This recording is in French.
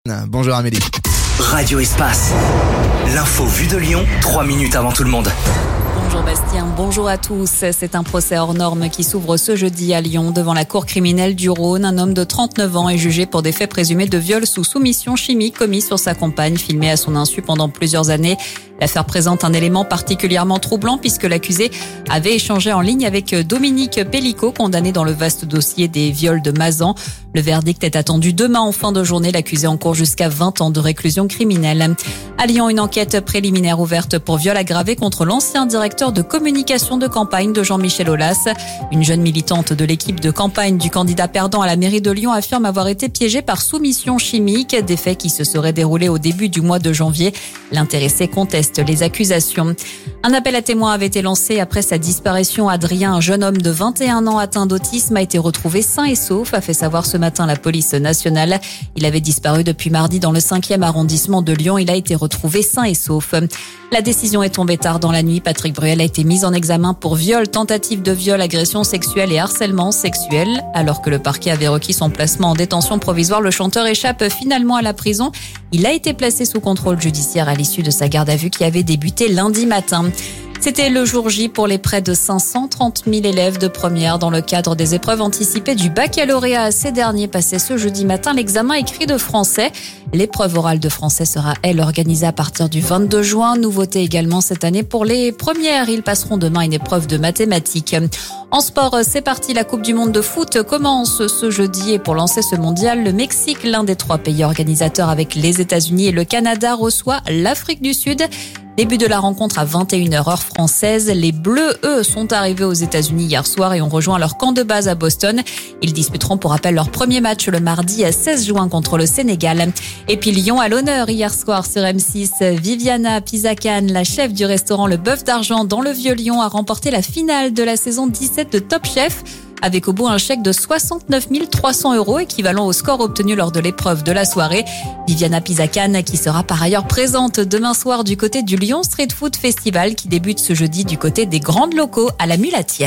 Bonjour Amélie. Radio Espace. L'info vue de Lyon, 3 minutes avant tout le monde. Bonjour Bastien, bonjour à tous. C'est un procès hors norme qui s'ouvre ce jeudi à Lyon devant la cour criminelle du Rhône. Un homme de 39 ans est jugé pour des faits présumés de viol sous soumission chimique commis sur sa compagne, filmée à son insu pendant plusieurs années. L'affaire présente un élément particulièrement troublant puisque l'accusé avait échangé en ligne avec Dominique Pellicot, condamné dans le vaste dossier des viols de Mazan. Le verdict est attendu demain en fin de journée. L'accusé encourt jusqu'à 20 ans de réclusion criminelle. À Lyon, une enquête préliminaire ouverte pour viol aggravé contre l'ancien directeur de communication de campagne de Jean-Michel Aulas. Une jeune militante de l'équipe de campagne du candidat perdant à la mairie de Lyon affirme avoir été piégée par soumission chimique, des faits qui se seraient déroulés au début du mois de janvier. L'intéressé conteste les accusations. Un appel à témoins avait été lancé après sa disparition. Adrien, un jeune homme de 21 ans atteint d'autisme, a été retrouvé sain et sauf, a fait savoir ce matin la police nationale. Il avait disparu depuis mardi dans le 5e arrondissement de Lyon. Il a été retrouvé sain et sauf. La décision est tombée tard dans la nuit. Patrick Bruel a été mis en examen pour viol, tentative de viol, agression sexuelle et harcèlement sexuel. Alors que le parquet avait requis son placement en détention provisoire, le chanteur échappe finalement à la prison. Il a été placé sous contrôle judiciaire à l'issue de sa garde à vue qui avait débuté lundi matin. C'était le jour J pour les près de 530 000 élèves de première dans le cadre des épreuves anticipées du baccalauréat. Ces derniers passaient ce jeudi matin l'examen écrit de français. L'épreuve orale de français sera, elle, organisée à partir du 22 juin. Nouveauté également cette année pour les premières. Ils passeront demain une épreuve de mathématiques. En sport, c'est parti. La Coupe du Monde de foot commence ce jeudi et pour lancer ce mondial, le Mexique, l'un des 3 pays organisateurs avec les États-Unis et le Canada, reçoit l'Afrique du Sud. Début de la rencontre à 21h heure française. Les Bleus, eux, sont arrivés aux États-Unis hier soir et ont rejoint leur camp de base à Boston. Ils disputeront pour rappel leur premier match le mardi 16 juin contre le Sénégal. Et puis Lyon à l'honneur hier soir sur M6. Viviana Pisacane, la chef du restaurant Le Bœuf d'Argent dans le Vieux-Lyon, a remporté la finale de la saison 17 de Top Chef. Avec au bout un chèque de 69 300 €, équivalent au score obtenu lors de l'épreuve de la soirée. Viviana Pisacane, qui sera par ailleurs présente demain soir du côté du Lyon Street Food Festival, qui débute ce jeudi du côté des Grandes Locaux à la Mulatière.